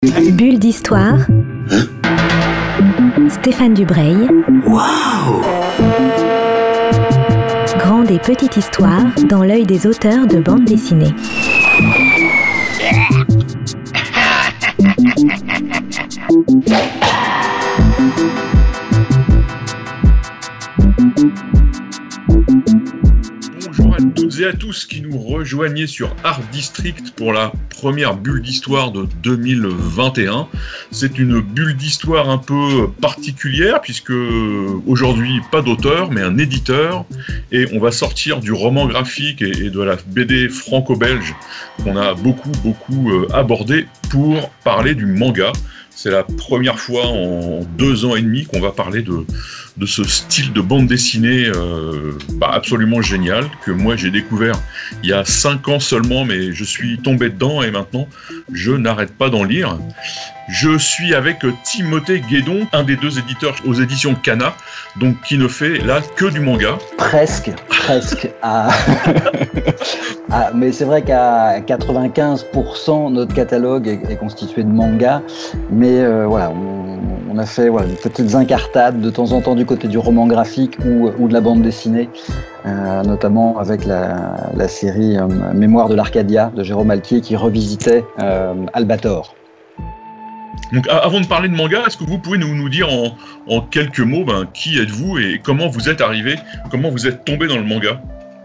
Bulle d'histoire. Stéphane Dubreuil. Waouh! Grande et petite histoire dans l'œil des auteurs de bande dessinée. Bonjour à toutes et à tous qui nous rejoignez sur Art District pour la première bulle d'histoire de 2021. C'est une bulle d'histoire un peu particulière puisque aujourd'hui pas d'auteur mais un éditeur, et on va sortir du roman graphique et de la BD franco-belge qu'on a beaucoup abordé pour parler du manga. C'est la première fois en 2 ans et demi qu'on va parler de ce style de bande dessinée absolument génial, que moi j'ai découvert il y a 5 ans seulement, mais je suis tombé dedans et maintenant je n'arrête pas d'en lire. Je suis avec Timothée Guédon, un des 2 éditeurs aux éditions Kana, donc qui ne fait là que du manga. Presque. Mais c'est vrai qu'à 95%, notre catalogue est constitué de mangas. Mais on a fait des petites incartades de temps en temps du côté du roman graphique ou de la bande dessinée, notamment avec la série Mémoire de l'Arcadia de Jérôme Alquier qui revisitait Albator. Donc avant de parler de manga, est-ce que vous pouvez nous dire en quelques mots qui êtes-vous et comment vous êtes arrivé, comment vous êtes tombé dans le manga ?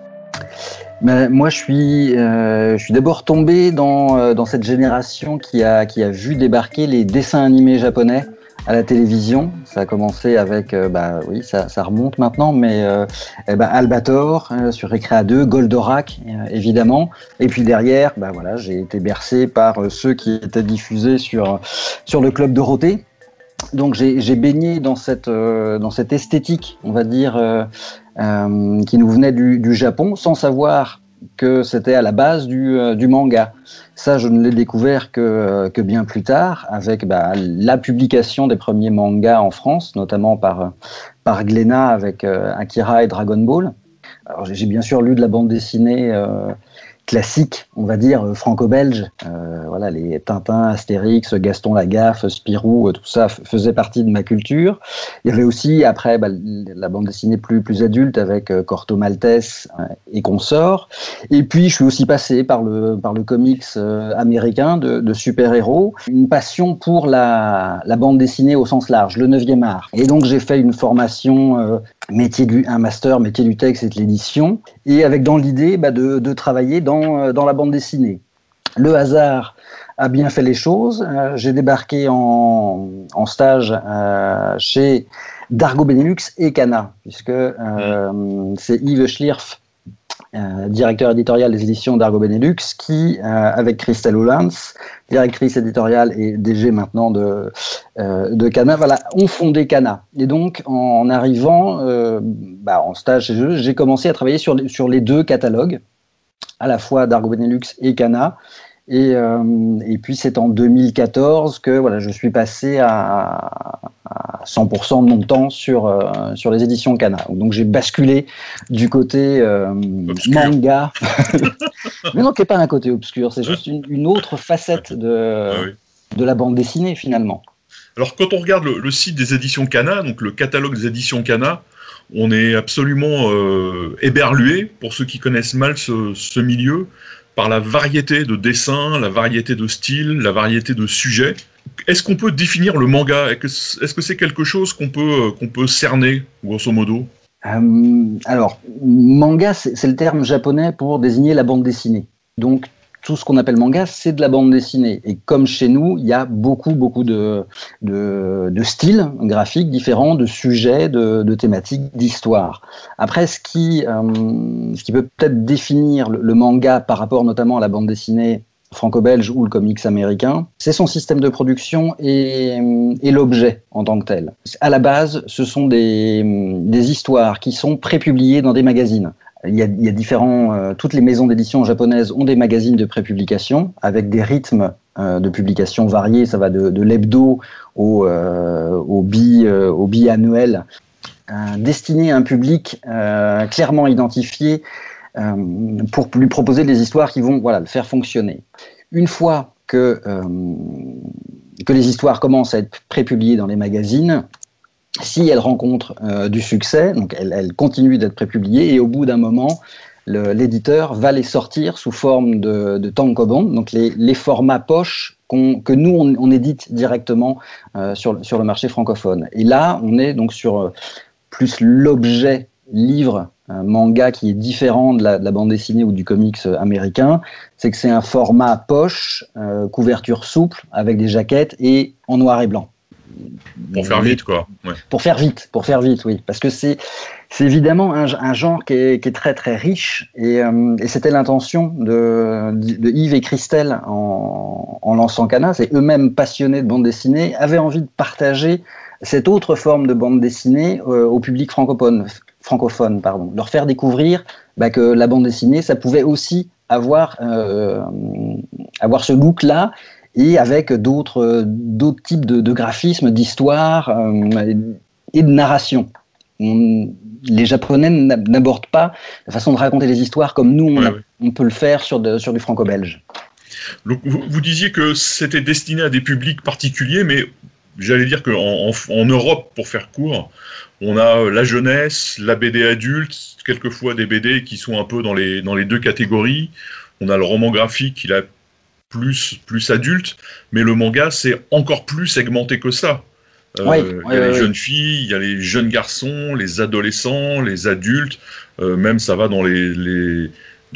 Moi, je suis d'abord tombé dans cette génération qui a vu débarquer les dessins animés japonais à la télévision. Ça a commencé avec, ça remonte maintenant, mais Albator sur Recrea 2, Goldorak évidemment, et puis derrière, j'ai été bercé par ceux qui étaient diffusés sur le Club Dorothée. Donc j'ai baigné dans cette esthétique, on va dire, qui nous venait du Japon, sans savoir que c'était à la base du manga. Ça, je ne l'ai découvert que bien plus tard, avec la publication des premiers mangas en France, notamment par Glénat avec Akira et Dragon Ball. Alors, j'ai bien sûr lu de la bande dessinée classique, on va dire, franco-belge. Les Tintin, Astérix, Gaston Lagaffe, Spirou, tout ça faisait partie de ma culture. Il y avait aussi, après, la bande dessinée plus adulte avec Corto Maltese et consorts. Et puis, je suis aussi passé par le comics américain de super-héros. Une passion pour la bande dessinée au sens large, le 9e art. Et donc, j'ai fait une formation un master métier du texte et de l'édition, et avec dans l'idée de travailler dans la bande dessinée. Le hasard a bien fait les choses. J'ai débarqué en stage chez Dargaud Benelux et Kana, puisque c'est Yves Schlierf, directeur éditorial des éditions Dargaud Benelux, qui, avec Christelle Ollens, directrice éditoriale et DG maintenant de Kana, ont fondé Kana. Et donc, en arrivant en stage chez eux, j'ai commencé à travailler sur les 2 catalogues, à la fois Dargaud Benelux et Kana. Et puis c'est en 2014 que je suis passé à 100% de mon temps sur les éditions Kana. Donc j'ai basculé du côté manga. Mais non, qui n'est pas un côté obscur, c'est juste une autre facette de la bande dessinée finalement. Alors quand on regarde le site des éditions Kana, donc le catalogue des éditions Kana, on est absolument éberlué, pour ceux qui connaissent mal ce milieu, par la variété de dessins, la variété de styles, la variété de sujets. Est-ce qu'on peut définir le manga ? Est-ce que c'est quelque chose qu'on peut cerner, grosso modo ? Alors, manga, c'est le terme japonais pour désigner la bande dessinée. Donc, tout ce qu'on appelle manga, c'est de la bande dessinée. Et comme chez nous, il y a beaucoup de styles graphiques différents, de sujets, de thématiques, d'histoires. Après, ce qui peut peut-être définir le manga par rapport notamment à la bande dessinée franco-belge ou le comics américain, c'est son système de production et l'objet en tant que tel. À la base, ce sont des histoires qui sont prépubliées dans des magazines. Il y a différents. Toutes les maisons d'édition japonaises ont des magazines de prépublication avec des rythmes de publication variés. Ça va de l'hebdo au bi-annuel, destiné à un public clairement identifié pour lui proposer des histoires qui vont le faire fonctionner. Une fois que que les histoires commencent à être prépubliées dans les magazines, si elles rencontrent du succès, donc elles continuent d'être prépubliées, et au bout d'un moment, l'éditeur va les sortir sous forme de tankobon, donc les formats poche que nous on édite directement sur le marché francophone. Et là, on est donc sur plus l'objet livre, manga qui est différent de la bande dessinée ou du comics américain, c'est que c'est un format poche, couverture souple, avec des jaquettes et en noir et blanc. Pour faire vite, quoi. Ouais. Pour faire vite, oui. Parce que c'est évidemment un genre qui est très très riche, et c'était l'intention de Yves et Christelle en lançant Kana. C'est eux-mêmes passionnés de bande dessinée, avaient envie de partager cette autre forme de bande dessinée au public francophone, leur faire découvrir que la bande dessinée, ça pouvait aussi avoir ce look-là, et avec d'autres types de graphismes, d'histoires et de narration. Les Japonais n'abordent pas la façon de raconter les histoires comme nous, on peut le faire sur du franco-belge. Donc, vous disiez que c'était destiné à des publics particuliers, mais j'allais dire qu'en Europe, pour faire court, on a la jeunesse, la BD adulte, quelquefois des BD qui sont un peu dans les deux catégories. On a le roman graphique, il a plus adulte, mais le manga, c'est encore plus segmenté que ça. Il y a les jeunes filles, il y a les jeunes garçons, les adolescents, les adultes, même ça va dans les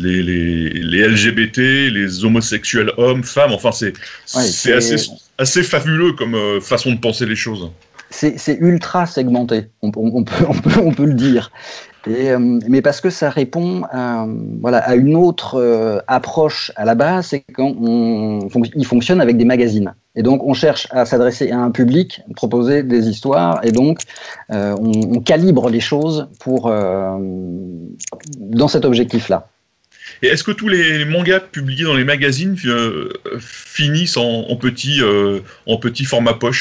LGBT, les homosexuels hommes, femmes, enfin c'est assez fabuleux comme façon de penser les choses. C'est ultra segmenté, on peut le dire. Mais parce que ça répond à une autre approche à la base, c'est qu'il fonctionne avec des magazines. Et donc on cherche à s'adresser à un public, proposer des histoires, et donc on calibre les choses dans cet objectif-là. Et est-ce que tous les mangas publiés dans les magazines finissent en petit format poche ?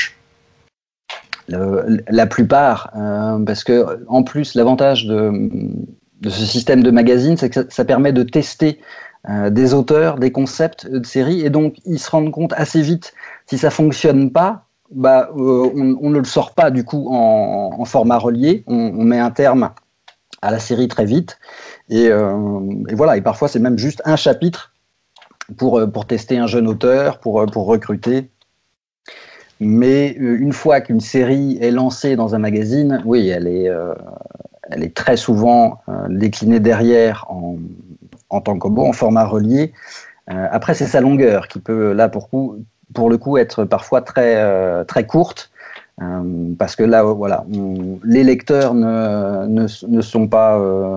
La plupart, parce que en plus l'avantage de ce système de magazine, c'est que ça permet de tester des auteurs, des concepts de séries, et donc ils se rendent compte assez vite si ça fonctionne pas, on ne le sort pas du coup en format relié, on met un terme à la série très vite, et voilà, et parfois c'est même juste un chapitre pour tester un jeune auteur, pour recruter. Mais une fois qu'une série est lancée dans un magazine, oui, elle est très souvent déclinée derrière en tankobon, en format relié. Après, c'est sa longueur qui peut, là, pour le coup, être parfois très, très courte, parce que là, voilà, les lecteurs ne sont pas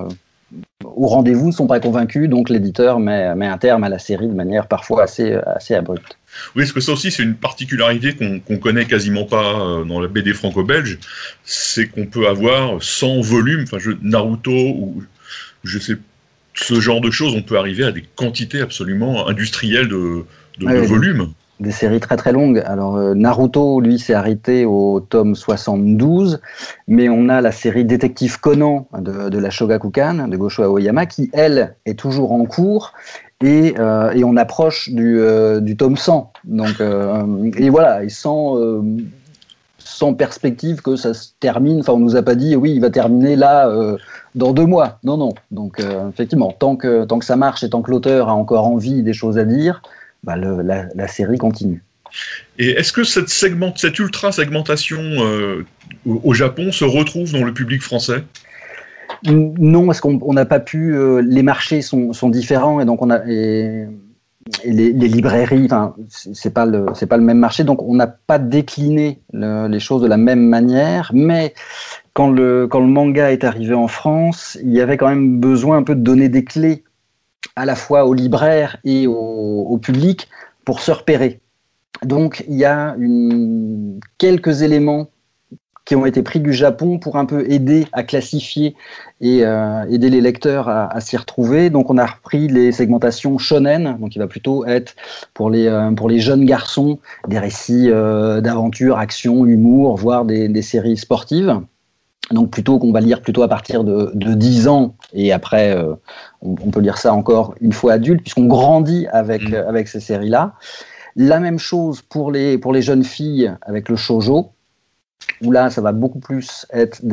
au rendez-vous, ne sont pas convaincus, donc l'éditeur met un terme à la série de manière parfois assez abrupte. Oui, parce que ça aussi, c'est une particularité qu'on connaît quasiment pas dans la BD franco-belge, c'est qu'on peut avoir 100 volumes, Naruto ou je sais, ce genre de choses, on peut arriver à des quantités absolument industrielles de volumes. Des séries très très longues. Alors Naruto, lui, s'est arrêté au tome 72, mais on a la série Détective Conan de la Shogakukan, de Gosho Aoyama, qui, elle, est toujours en cours, et on approche du tome 100. Donc, et voilà, et sans perspective que ça se termine. Enfin, on nous a pas dit, oui, il va terminer là dans 2 mois. Non. Donc, effectivement, tant que ça marche et tant que l'auteur a encore envie des choses à dire, la série continue. Et est-ce que cette ultra-segmentation au Japon se retrouve dans le public français ? Non, parce qu'on n'a pas pu. Les marchés sont différents, et donc et les librairies, c'est pas le même marché, donc on n'a pas décliné les choses de la même manière. Mais quand le manga est arrivé en France, il y avait quand même besoin un peu de donner des clés à la fois aux libraires et au public pour se repérer. Donc il y a quelques éléments qui ont été pris du Japon pour un peu aider à classifier et aider les lecteurs à s'y retrouver. Donc on a repris les segmentations shonen, donc il va plutôt être pour les jeunes garçons des récits d'aventure, action, humour, voire des séries sportives. Donc plutôt qu'on va lire plutôt à partir de 10 ans, et après on peut lire ça encore une fois adulte, puisqu'on grandit avec ces séries-là. La même chose pour les jeunes filles avec le shoujo, où là, ça va beaucoup plus être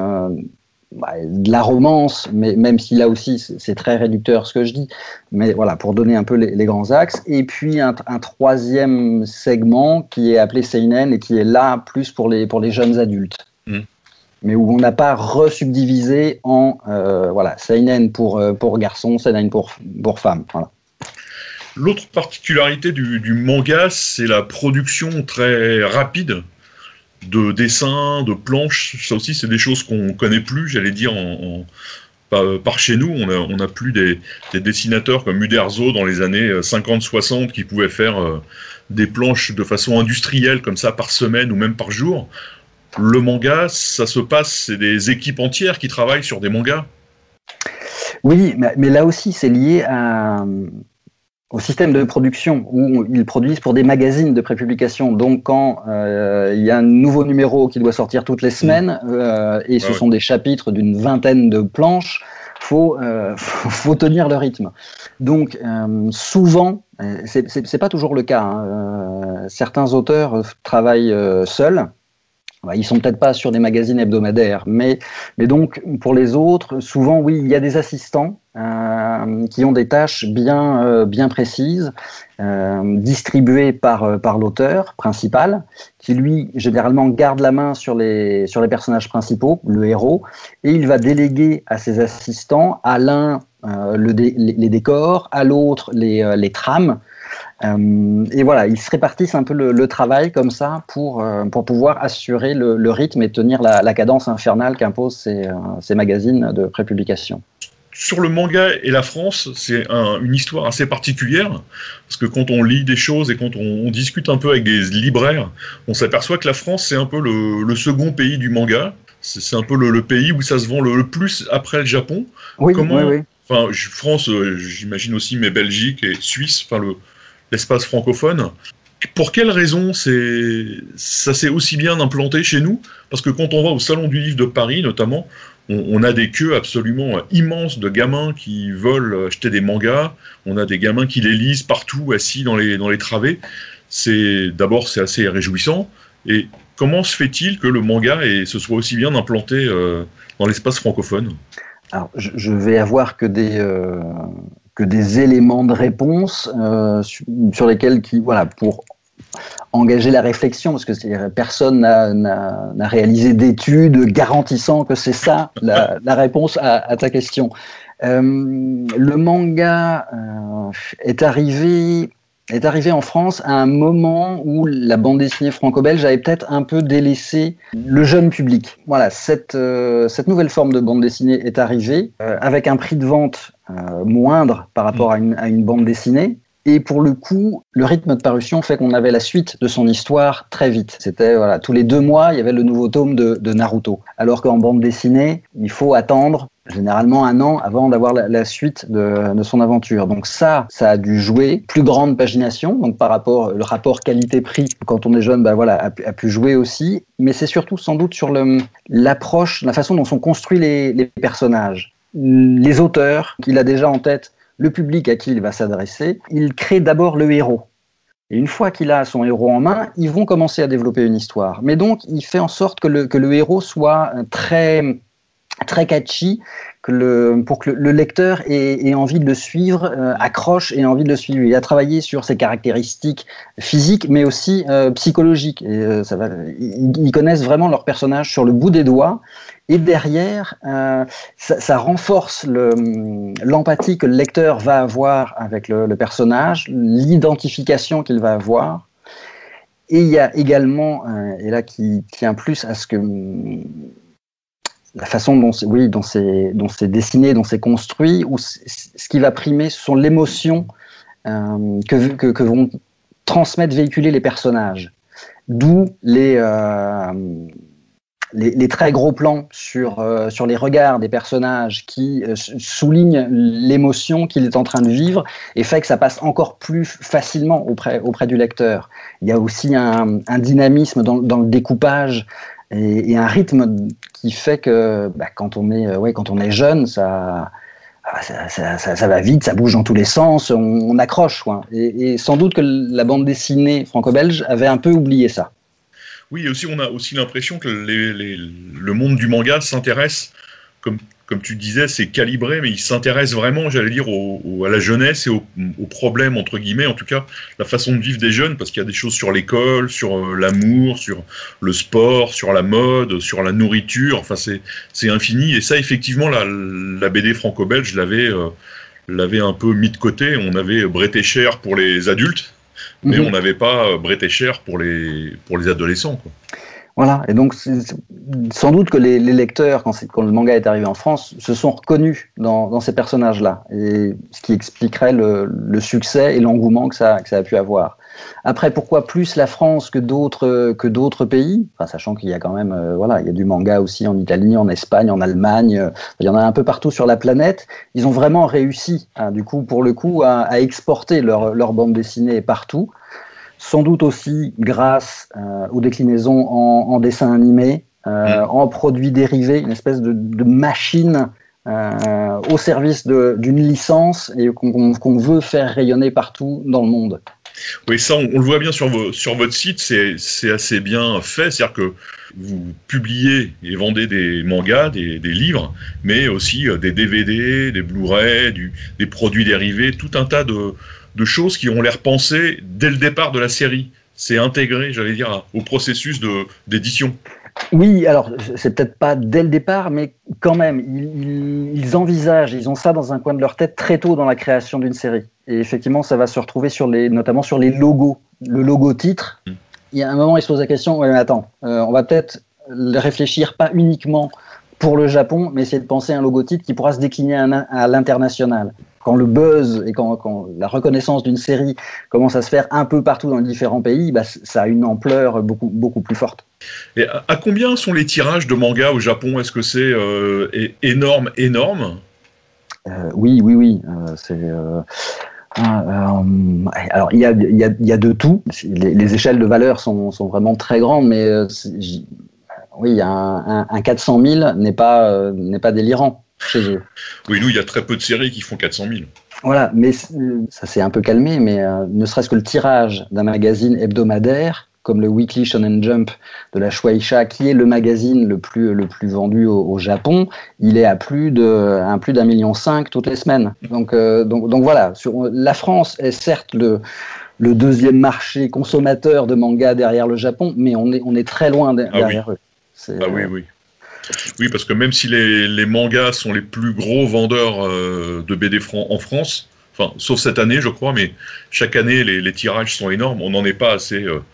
de la romance, mais même si là aussi c'est très réducteur ce que je dis, mais voilà, pour donner un peu les grands axes. Et puis un troisième segment qui est appelé seinen et qui est là plus pour les jeunes adultes, mais où on n'a pas resubdivisé en seinen pour garçons, seinen pour femmes. Voilà. L'autre particularité du manga, c'est la production très rapide de dessins, de planches. Ça aussi, c'est des choses qu'on connaît plus, j'allais dire, par chez nous. On a plus des dessinateurs comme Uderzo dans les années 50-60 qui pouvaient faire des planches de façon industrielle comme ça par semaine ou même par jour. Le manga, ça se passe, c'est des équipes entières qui travaillent sur des mangas. Oui, mais là aussi, c'est lié au système de production où ils produisent pour des magazines de prépublication. Donc, quand il y a un nouveau numéro qui doit sortir toutes les semaines, et ce sont des chapitres d'une vingtaine de planches, faut tenir le rythme. Donc, souvent, c'est pas toujours le cas, hein. Certains auteurs travaillent seuls. Ils sont peut-être pas sur des magazines hebdomadaires, mais donc pour les autres, souvent oui, il y a des assistants qui ont des tâches bien précises, distribuées par l'auteur principal, qui lui généralement garde la main sur les personnages principaux, le héros, et il va déléguer à ses assistants, à l'un les décors, à l'autre les trames. Et voilà, ils se répartissent un peu le travail comme ça pour pouvoir assurer le rythme et tenir la cadence infernale qu'imposent ces magazines de prépublication. Sur le manga et la France, c'est une histoire assez particulière, parce que quand on lit des choses et quand on discute un peu avec des libraires, on s'aperçoit que la France, c'est un peu le second pays du manga. C'est un peu le pays où ça se vend le plus après le Japon. Oui. Enfin, France, j'imagine aussi, mais Belgique et Suisse, enfin l'espace francophone. Pour quelles raisons ça s'est aussi bien implanté chez nous? Parce que quand on va au Salon du Livre de Paris, notamment, on a des queues absolument immenses de gamins qui veulent acheter des mangas. On a des gamins qui les lisent partout, assis dans les travées. D'abord, c'est assez réjouissant. Et comment se fait-il que le manga se soit aussi bien implanté dans l'espace francophone? Alors, je vais avoir que des éléments de réponse sur lesquels pour engager la réflexion, parce que personne n'a réalisé d'études garantissant que c'est ça la réponse à ta question. Le manga est arrivé en France à un moment où la bande dessinée franco-belge avait peut-être un peu délaissé le jeune public. Voilà, cette nouvelle forme de bande dessinée est arrivée avec un prix de vente moindre par rapport à une bande dessinée. Et pour le coup, le rythme de parution fait qu'on avait la suite de son histoire très vite. C'était tous les 2 mois, il y avait le nouveau tome de Naruto. Alors qu'en bande dessinée, il faut attendre généralement 1 an avant d'avoir la suite de son aventure. Donc ça a dû jouer. Plus grande pagination, donc le rapport qualité-prix quand on est jeune, a pu jouer aussi. Mais c'est surtout sans doute sur l'approche, la façon dont sont construits les personnages. Les auteurs qu'il a déjà en tête, le public à qui il va s'adresser, il crée d'abord le héros. Et une fois qu'il a son héros en main, ils vont commencer à développer une histoire. Mais donc, il fait en sorte que le héros soit très, très catchy, pour que le lecteur ait envie de le suivre, accroche et ait envie de le suivre. Il a travaillé sur ses caractéristiques physiques, mais aussi psychologiques. Et, ils connaissent vraiment leur personnage sur le bout des doigts. Et derrière, ça renforce l'empathie que le lecteur va avoir avec le personnage, l'identification qu'il va avoir. Et il y a également, et là qui tient plus à ce que la façon dont c'est dessiné, dont c'est construit, ou ce qui va primer, ce sont l'émotion que vont transmettre, véhiculer les personnages. D'où les très gros plans sur les regards des personnages qui soulignent l'émotion qu'il est en train de vivre et fait que ça passe encore plus facilement auprès du lecteur. Il y a aussi un dynamisme dans le découpage et un rythme qui fait que quand on est jeune, ça ça va vite, ça bouge dans tous les sens, on accroche, quoi. Et sans doute que la bande dessinée franco-belge avait un peu oublié ça. Oui, et aussi on a aussi l'impression que le monde du manga s'intéresse, comme tu disais, c'est calibré, mais il s'intéresse vraiment, j'allais dire, à la jeunesse et aux problèmes, entre guillemets, en tout cas, la façon de vivre des jeunes, parce qu'il y a des choses sur l'école, sur l'amour, sur le sport, sur la mode, sur la nourriture, enfin c'est infini, et ça, effectivement, la BD franco-belge l'avait un peu mis de côté. On avait Bret & Cher pour les adultes, mais on n'avait pas Bret & Cher pour les adolescents, quoi. Voilà, et donc sans doute que les lecteurs, quand le manga est arrivé en France, se sont reconnus dans ces personnages-là, et ce qui expliquerait le succès et l'engouement que ça a pu avoir. Après, pourquoi plus la France que d'autres pays, enfin, sachant qu'il y a quand même, il y a du manga aussi en Italie, en Espagne, en Allemagne, il y en a un peu partout sur la planète. Ils ont vraiment réussi, du coup, pour le coup, à exporter leur bande dessinée partout. Sans doute aussi grâce aux déclinaisons en dessin animé, en produits dérivés, une espèce de machine au service d'une licence et qu'on veut faire rayonner partout dans le monde. Oui, ça, on le voit bien sur votre site, c'est assez bien fait, c'est-à-dire que vous publiez et vendez des mangas, des livres, mais aussi des DVD, des Blu-ray, des produits dérivés, tout un tas de choses qui ont l'air pensées dès le départ de la série. C'est intégré, j'allais dire, au processus d'édition. Oui, alors c'est peut-être pas dès le départ, mais quand même, ils envisagent, ils ont ça dans un coin de leur tête très tôt dans la création d'une série. Et effectivement, ça va se retrouver notamment sur les logos, le logo titre. Il y a un moment, ils se posent la question, ouais, mais attends, on va peut-être réfléchir pas uniquement pour le Japon, mais essayer de penser à un logo titre qui pourra se décliner à l'international. Quand le buzz et quand la reconnaissance d'une série commence à se faire un peu partout dans les différents pays, ça a une ampleur beaucoup plus forte. Et à combien sont les tirages de mangas au Japon ? Est-ce que c'est énorme ? Oui. Alors il y a de tout. Les échelles de valeur sont vraiment très grandes, mais oui, un 400 000 n'est pas délirant chez eux. Oui, nous, il y a très peu de séries qui font 400 000. Voilà, mais ça s'est un peu calmé, mais ne serait-ce que le tirage d'un magazine hebdomadaire, comme le Weekly Shonen Jump de la Shueisha, qui est le magazine le plus vendu au Japon, il est à plus d'1,5 million toutes les semaines. Donc voilà, la France est certes le deuxième marché consommateur de manga derrière le Japon, mais on est très loin derrière eux. Oui. Oui, parce que même si les mangas sont les plus gros vendeurs de BD en France, enfin, sauf cette année, je crois, mais chaque année, les tirages sont énormes. On n'en est pas à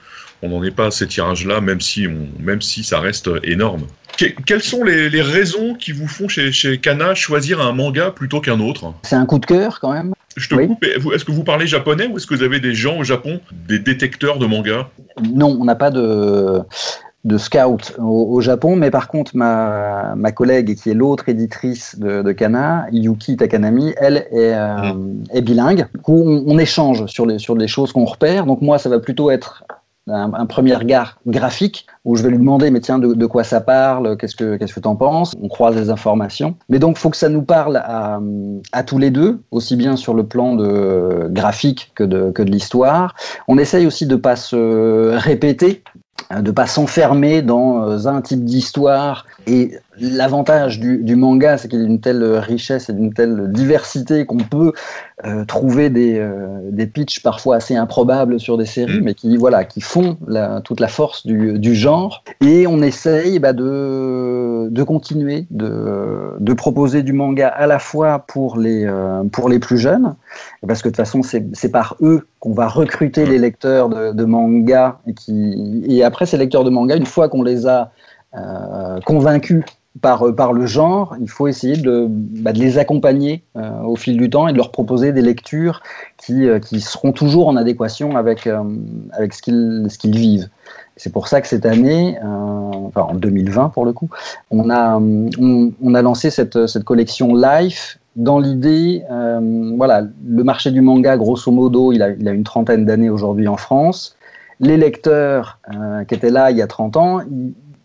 ces tirages-là, même si ça reste énorme. Quelles sont les raisons qui vous font chez Kana choisir un manga plutôt qu'un autre ? C'est un coup de cœur, quand même. Je te coupe. Est-ce que vous parlez japonais ou est-ce que vous avez des gens au Japon, des détecteurs de mangas ? Non, on n'a pas de scout au Japon, mais par contre ma collègue qui est l'autre éditrice de Kana, Yuki Takanami, elle est bilingue. Du coup, on échange sur les choses qu'on repère. Donc moi, ça va plutôt être un premier regard graphique où je vais lui demander mais tiens de quoi ça parle, qu'est-ce que t'en penses, on croise les informations, mais donc faut que ça nous parle à tous les deux, aussi bien sur le plan de graphique que de l'histoire. On essaye aussi de pas se répéter, de pas s'enfermer dans un type d'histoire, et l'avantage du manga, c'est qu'il y a une telle richesse et d'une telle diversité qu'on peut trouver des pitchs parfois assez improbables sur des séries, mais qui font toute la force du genre. Et on essaye de continuer de proposer du manga à la fois pour les plus jeunes, parce que de toute façon c'est par eux qu'on va recruter les lecteurs de manga, et après ces lecteurs de manga, une fois qu'on les a convaincus par le genre, il faut essayer de les accompagner au fil du temps et de leur proposer des lectures qui seront toujours en adéquation avec ce qu'ils vivent. C'est pour ça que cette année, en 2020 pour le coup, on a lancé cette collection Life dans l'idée, le marché du manga, grosso modo, il a une 30aine d'années aujourd'hui en France. Les lecteurs qui étaient là il y a 30 ans,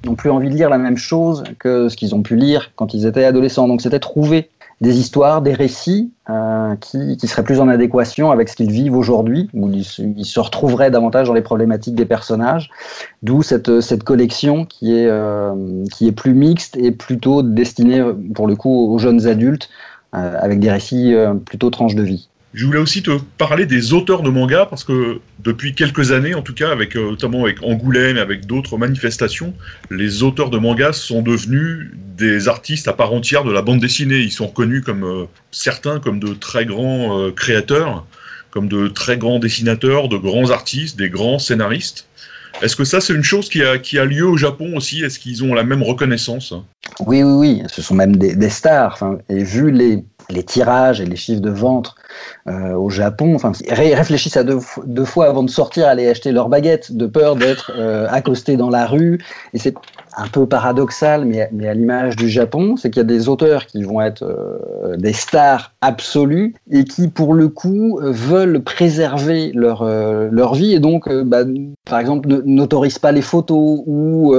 n'ont plus envie de lire la même chose que ce qu'ils ont pu lire quand ils étaient adolescents. Donc c'était trouver des histoires, des récits qui seraient plus en adéquation avec ce qu'ils vivent aujourd'hui, où ils se retrouveraient davantage dans les problématiques des personnages, d'où cette collection qui est plus mixte et plutôt destinée pour le coup aux jeunes adultes, avec des récits plutôt tranches de vie. Je voulais aussi te parler des auteurs de manga, parce que depuis quelques années, en tout cas, notamment avec Angoulême, avec d'autres manifestations, les auteurs de manga sont devenus des artistes à part entière de la bande dessinée. Ils sont reconnus comme certains comme de très grands créateurs, comme de très grands dessinateurs, de grands artistes, des grands scénaristes. Est-ce que ça, c'est une chose qui a lieu au Japon aussi? Est-ce qu'ils ont la même reconnaissance? Oui. Ce sont même des stars. Et vu les tirages et les chiffres de vente au Japon, réfléchissent à deux fois avant de sortir, aller acheter leur baguette, de peur d'être accostés dans la rue. Et c'est un peu paradoxal, mais à l'image du Japon, c'est qu'il y a des auteurs qui vont être des stars absolues et qui, pour le coup, veulent préserver leur vie et donc, par exemple, n'autorisent pas les photos ou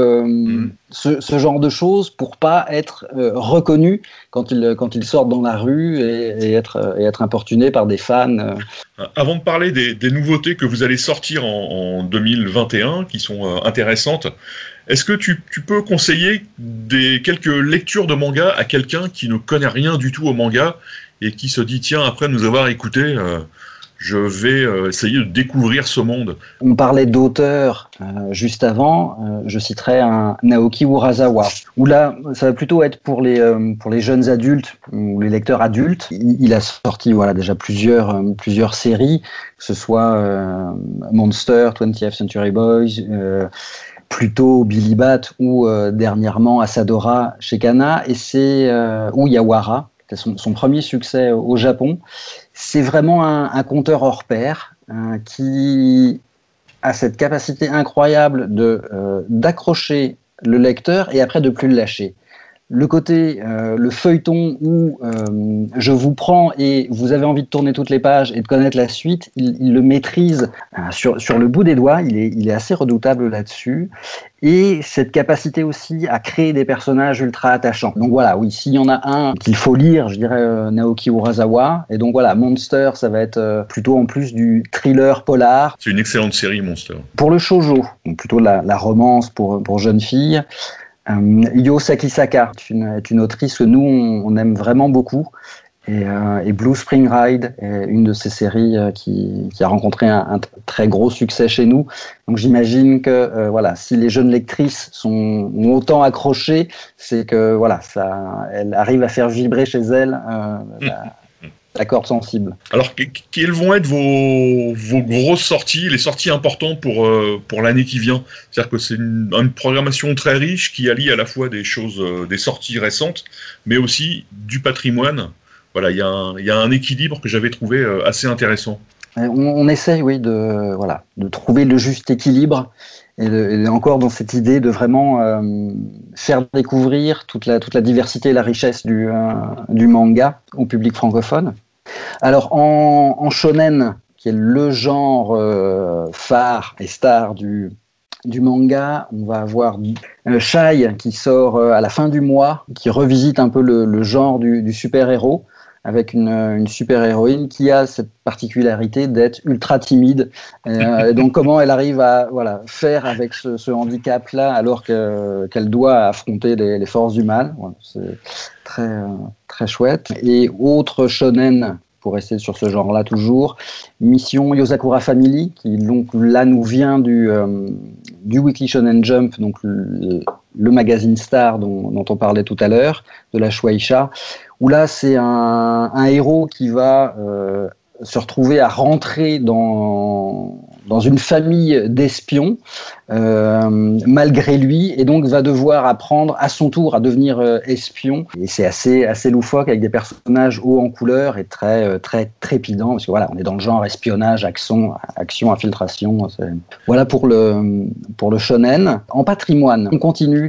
ce genre de choses pour pas être reconnus quand ils sortent dans la rue et être importunés par des fans. Avant de parler des nouveautés que vous allez sortir en 2021, qui sont intéressantes, est-ce que tu peux conseiller quelques lectures de manga à quelqu'un qui ne connaît rien du tout au manga et qui se dit, tiens, après nous avoir écouté, je vais essayer de découvrir ce monde? On parlait d'auteurs juste avant, je citerai un Naoki Urasawa, où là, ça va plutôt être pour les jeunes adultes ou les lecteurs adultes. Il a sorti déjà plusieurs séries, que ce soit Monster, 20th Century Boys, plutôt Billy Bat ou dernièrement Asadora chez Kana, ou Yawara, c'est son premier succès au Japon. C'est vraiment un conteur hors pair qui a cette capacité incroyable d'accrocher le lecteur et après de plus le lâcher. Le côté, le feuilleton où je vous prends et vous avez envie de tourner toutes les pages et de connaître la suite, il le maîtrise sur le bout des doigts, il est assez redoutable là-dessus. Et cette capacité aussi à créer des personnages ultra attachants. Donc voilà, oui, s'il y en a un qu'il faut lire, je dirais Naoki Urasawa. Et donc voilà, Monster, ça va être plutôt en plus du thriller polar. C'est une excellente série, Monster. Pour le shoujo, donc plutôt la romance pour jeunes filles. Yo Sakisaka est une autrice que nous on aime vraiment beaucoup et Blue Spring Ride est une de ces séries qui a rencontré un très gros succès chez nous. Donc j'imagine que si les jeunes lectrices ont autant accroché, c'est que elle arrive à faire vibrer chez elles la corde sensible. Alors, quelles vont être vos grosses sorties, les sorties importantes pour l'année qui vient? C'est-à-dire que c'est une programmation très riche qui allie à la fois des sorties récentes, mais aussi du patrimoine. Voilà, il y a un équilibre que j'avais trouvé assez intéressant. On essaye, oui, de trouver le juste équilibre et encore dans cette idée de vraiment faire découvrir toute la diversité et la richesse du manga au public francophone. Alors en shonen, qui est le genre phare et star du manga, on va avoir Shai qui sort à la fin du mois, qui revisite un peu le genre du super-héros, avec une super-héroïne qui a cette particularité d'être ultra timide. Et donc comment elle arrive à faire avec ce handicap-là alors qu'elle doit affronter les forces du mal. Voilà, c'est très, très chouette. Et autre shonen, pour rester sur ce genre-là toujours, Mission Yosakura Family, qui donc là nous vient du Weekly Shonen Jump, donc le magazine star dont on parlait tout à l'heure, de la Shueisha, où là c'est un héros qui va se retrouver à rentrer dans une famille d'espions malgré lui, et donc va devoir apprendre à son tour à devenir espion. Et c'est assez loufoque, avec des personnages hauts en couleur et très très trépidants, parce que on est dans le genre espionnage, action, infiltration. Voilà pour le shonen. En patrimoine, on continue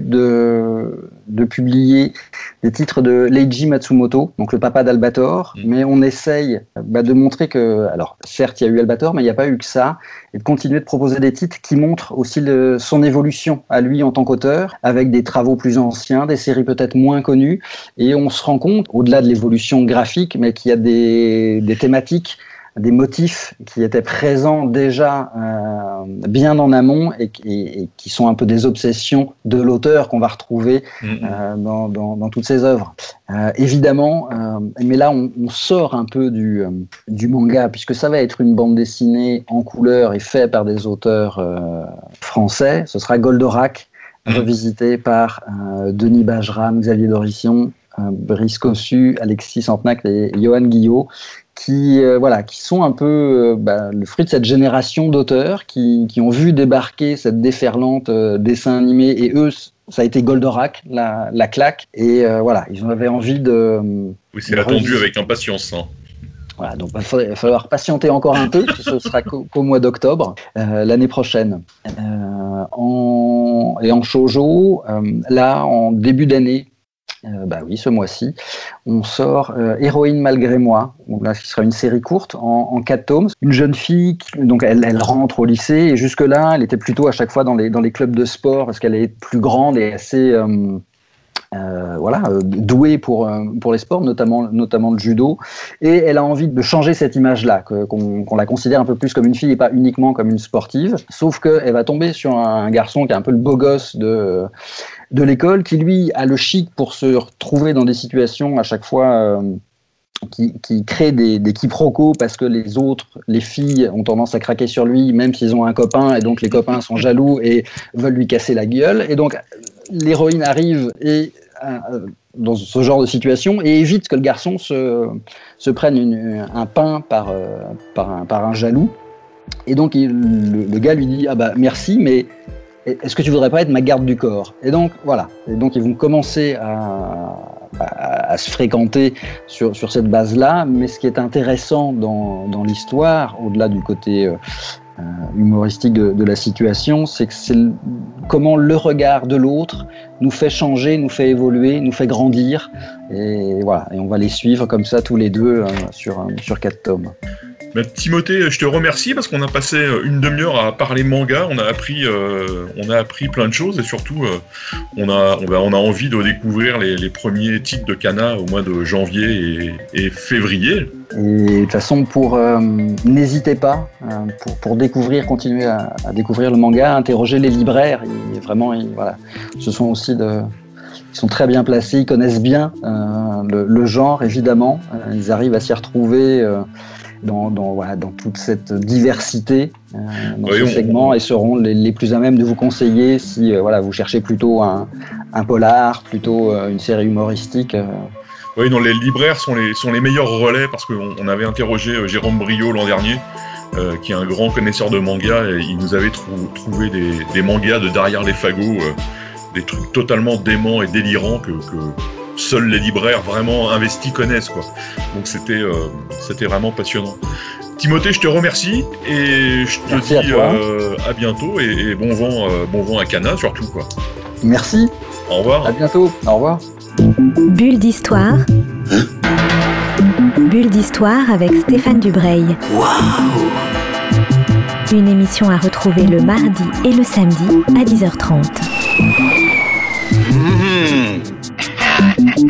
de publier des titres de Leiji Matsumoto, donc le papa d'Albator, mais on essaye de montrer que, alors certes il y a eu Albator, mais il n'y a pas eu que ça, et de continuer de proposer des titres qui montrent aussi son évolution à lui en tant qu'auteur, avec des travaux plus anciens, des séries peut-être moins connues, et on se rend compte, au-delà de l'évolution graphique, mais qu'il y a des thématiques, des motifs qui étaient présents déjà bien en amont et qui sont un peu des obsessions de l'auteur qu'on va retrouver dans toutes ses œuvres. Évidemment, mais là on sort un peu du manga, puisque ça va être une bande dessinée en couleur et fait par des auteurs français. Ce sera Goldorak, revisité par Denis Bajram, Xavier Dorission, Brice Cossu, Alexis Santenac et Johan Guillot, qui sont un peu le fruit de cette génération d'auteurs qui ont vu débarquer cette déferlante dessin animé, et eux, ça a été Goldorak, la claque, et ils en avaient envie de... Oui, c'est attendu avec impatience. Hein. Voilà, donc il va falloir patienter encore un peu, ce sera qu'au mois d'octobre, l'année prochaine. En shoujo, là, en début d'année, ce mois-ci, on sort Héroïne malgré moi, là, qui sera une série courte en 4 tomes. Une jeune fille, donc elle rentre au lycée, et jusque-là, elle était plutôt à chaque fois dans les clubs de sport, parce qu'elle est plus grande et assez douée pour les sports, notamment le judo, et elle a envie de changer cette image-là, qu'on la considère un peu plus comme une fille et pas uniquement comme une sportive, sauf qu'elle va tomber sur un garçon qui est un peu le beau gosse de l'école, qui lui a le chic pour se retrouver dans des situations à chaque fois qui créent des quiproquos, parce que les filles ont tendance à craquer sur lui même s'ils ont un copain, et donc les copains sont jaloux et veulent lui casser la gueule, et donc l'héroïne arrive dans ce genre de situation et évite que le garçon se prenne un pain par un jaloux, et donc le gars lui dit merci, mais est-ce que tu voudrais pas être ma garde du corps? Et donc voilà, ils vont commencer à se fréquenter sur cette base-là. Mais ce qui est intéressant dans l'histoire, au-delà du côté humoristique de la situation, c'est que c'est comment le regard de l'autre nous fait changer, nous fait évoluer, nous fait grandir, et voilà, et on va les suivre comme ça tous les deux sur 4 tomes. Timothée, je te remercie parce qu'on a passé une demi-heure à parler manga, on a appris plein de choses, et surtout on a envie de découvrir les premiers titres de Kana au mois de janvier et février. Et de toute façon, n'hésitez pas pour découvrir, continuer à découvrir le manga, interroger les libraires. Ce sont aussi ils sont très bien placés, ils connaissent bien le genre, évidemment. Ils arrivent à s'y retrouver dans toute cette diversité dans ce segment, et seront les plus à même de vous conseiller si vous cherchez plutôt un polar, plutôt une série humoristique. Oui, les libraires sont les meilleurs relais, parce qu'on avait interrogé Jérôme Briot l'an dernier, qui est un grand connaisseur de manga, et il nous avait trouvé des mangas de derrière les fagots, des trucs totalement déments et délirants que seuls les libraires vraiment investis connaissent, quoi. Donc c'était vraiment passionnant. Timothée, je te remercie, et je te dis à bientôt, et bon vent à Kana surtout, quoi. Merci. Au revoir. À bientôt. Au revoir. Bulle d'histoire. Bulle d'histoire avec Stéphane Dubreuil. Wow. Une émission à retrouver le mardi et le samedi à 10h30.